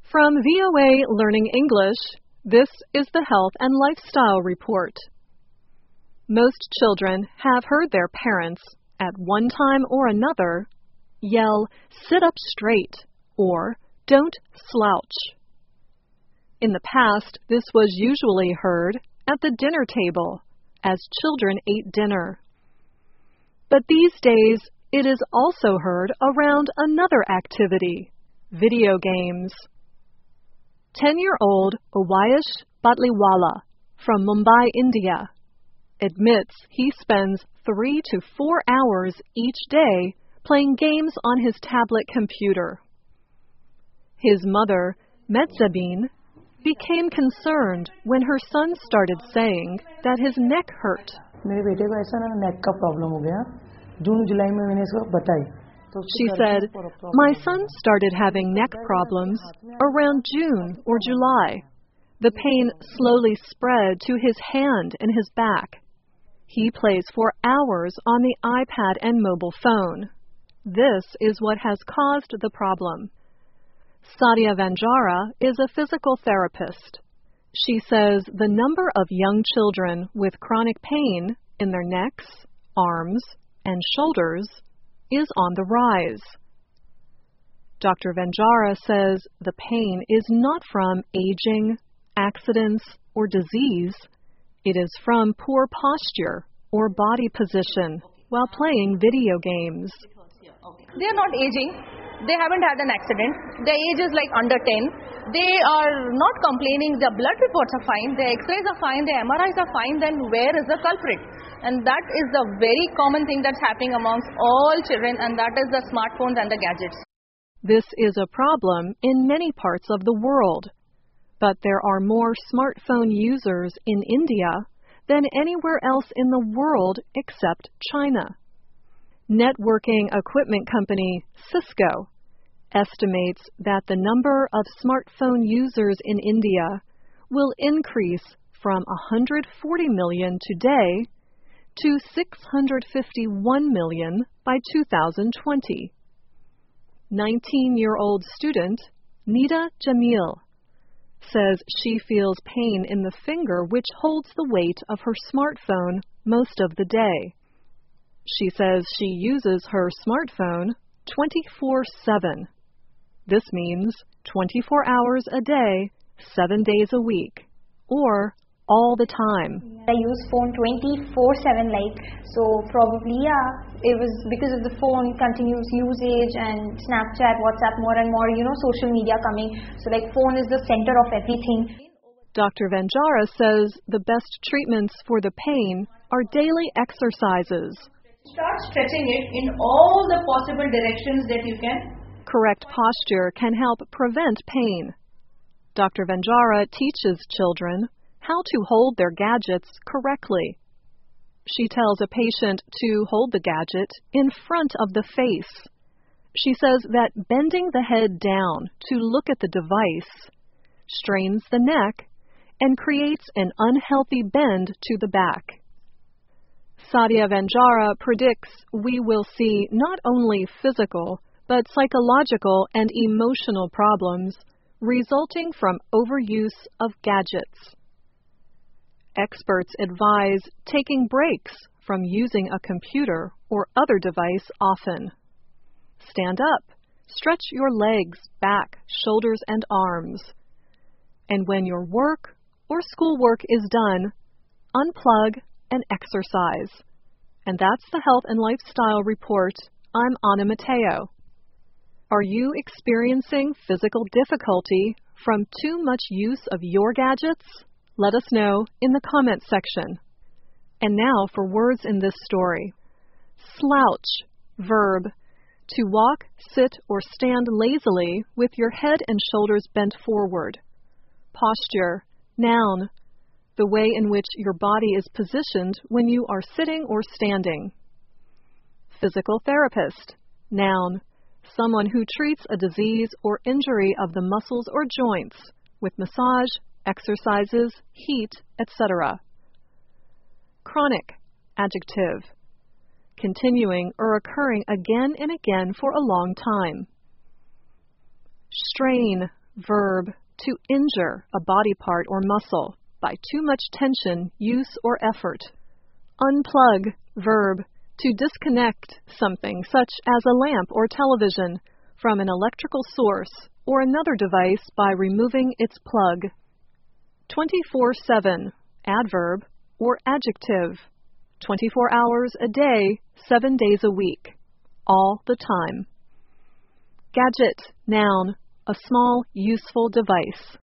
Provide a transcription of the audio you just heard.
From VOA Learning English, this is the Health and Lifestyle Report. Most children have heard their parents, at one time or another, yell, "Sit up straight," or "Don't slouch." In the past, this was usually heard at the dinner table as children ate dinner. But these days, it is also heard around another activity, video games. 10-year-old Owayesh Batliwala from Mumbai, India, admits he spends 3 to 4 hours each day playing games on his tablet computer. His mother, Medzabin, became concerned when her son started saying that his neck hurt. मेरे बेटे को ऐसा ना neck का problem हो गया. जून जुलाई में मैंने इसको बताई. She said, "My son started having neck problems around June or July. The pain slowly spread to his hand and his back. He plays for hours on the iPad and mobile phone. This is what has caused the problem." Sadia Vanjara is a physical therapist. She says the number of young children with chronic pain in their necks, arms, and shoulders is on the rise. Dr. Vanjara says the pain is not from aging, accidents, or disease. It is from poor posture or body position while playing video games. They are not aging. They haven't had an accident. Their age is like under 10. They are not complaining. Their blood reports are fine. Their x-rays are fine. Their MRIs are fine. Then where is the culprit? And that is the very common thing that's happening amongst all children, and that is the smartphones and the gadgets. This is a problem in many parts of the world. But there are more smartphone users in India than anywhere else in the world except China. Networking equipment company Cisco estimates that the number of smartphone users in India will increase from 140 million today to 651 million by 2020. 19-year-old student Nida Jamil says she feels pain in the finger which holds the weight of her smartphone most of the day. She says she uses her smartphone 24/7. This means 24 hours a day, 7 days a week, or all the time. I use phone 24/7, so probably, it was because of the phone continuous usage and Snapchat, WhatsApp, more and more, social media coming. So phone is the center of everything. Dr. Vanjara says the best treatments for the pain are daily exercises. Start stretching it in all the possible directions that you can. Correct posture can help prevent pain. Dr. Vanjara teaches children how to hold their gadgets correctly. She tells a patient to hold the gadget in front of the face. She says that bending the head down to look at the device strains the neck and creates an unhealthy bend to the back. Sadia Vanjara predicts we will see not only physical, but psychological and emotional problems resulting from overuse of gadgets. Experts advise taking breaks from using a computer or other device often. Stand up, stretch your legs, back, shoulders, and arms. And when your work or schoolwork is done, unplug and exercise. And that's the Health and Lifestyle Report. I'm Anna Mateo. Are you experiencing physical difficulty from too much use of your gadgets? Let us know in the comment section. And now for words in this story. Slouch, verb, to walk, sit, or stand lazily with your head and shoulders bent forward. Posture, noun, the way in which your body is positioned when you are sitting or standing. Physical therapist, noun, someone who treats a disease or injury of the muscles or joints with massage, exercises, heat, etc. Chronic, adjective, continuing or occurring again and again for a long time. Strain, verb, to injure a body part or muscle by too much tension, use, or effort. Unplug, verb, to disconnect something such as a lamp or television from an electrical source or another device by removing its plug. 24/7, adverb or adjective, 24 hours a day, 7 days a week, all the time. Gadget, noun, a small, useful device.